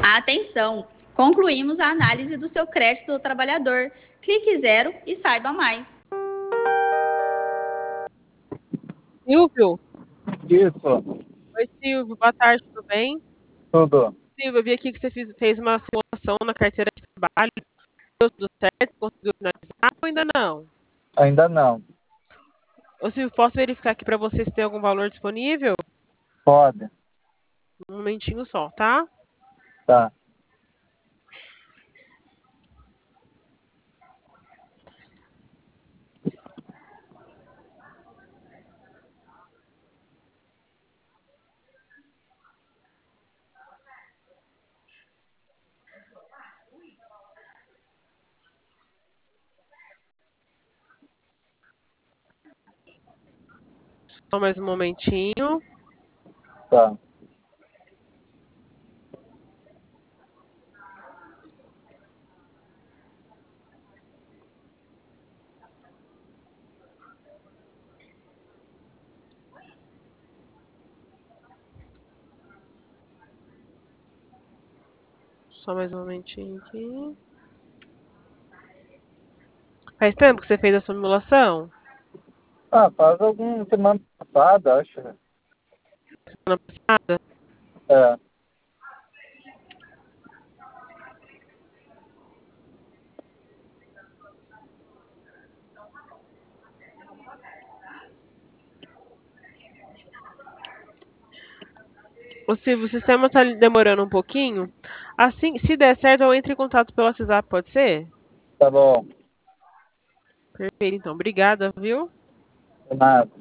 Atenção! Concluímos a análise do seu crédito do trabalhador. Clique zero e saiba mais. Silvio? Isso, Oi, Silvio. Boa tarde, tudo bem? tudo. Silvio, eu vi aqui que você fez uma simulação na carteira de trabalho. Deu tudo certo? Conseguiu finalizar ou ainda não? Ainda não. Ô, Silvio, posso verificar aqui para você se tem algum valor disponível? Pode. Um momentinho só, tá? Tá. Só mais um momentinho. Tá. Só mais um momentinho aqui. Faz tempo que você fez a simulação? Faz alguma semana passada, acho. Semana passada? É. Ô, Silvio, o sistema tá demorando um pouquinho. Assim, se der certo, eu entro em contato pelo WhatsApp, pode ser? Tá bom. Perfeito, então. Obrigada, viu? De nada.